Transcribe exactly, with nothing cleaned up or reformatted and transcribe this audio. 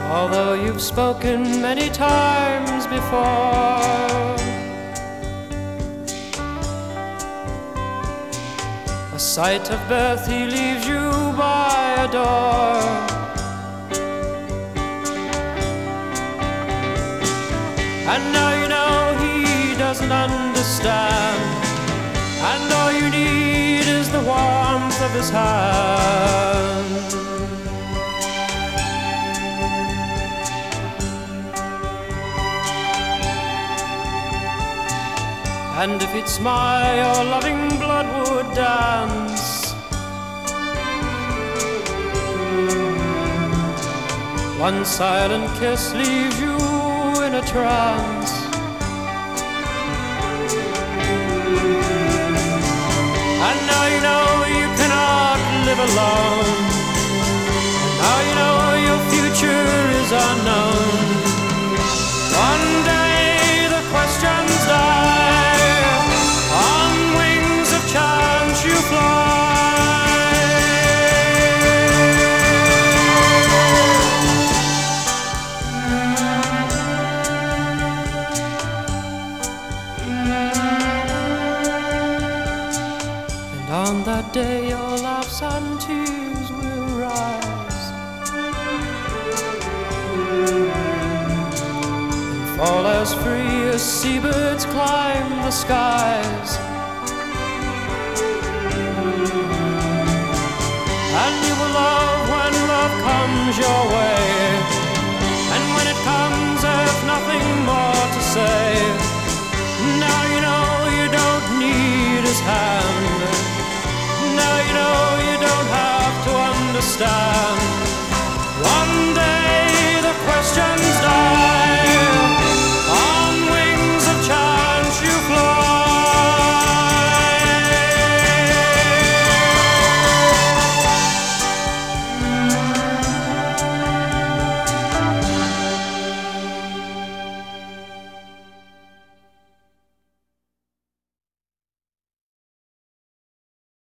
although you've spoken many times before. A sight of birth, he leaves you by a door. And now you know he doesn't understand, and all you need is the warmth of his hand. And if he'd smile, your loving blood would dance. One silent kiss leaves you in a trance. And now you know you cannot live alone, and now you know your future is unknown. One day the questions die, on wings of chance you fly. And on that day your laughs and tears will rise, and fall as free as seabirds climb the skies. And you will love when love comes your way, and when it comes there's nothing more to say. Now you know you don't need his hand, now you know you don't have to understand.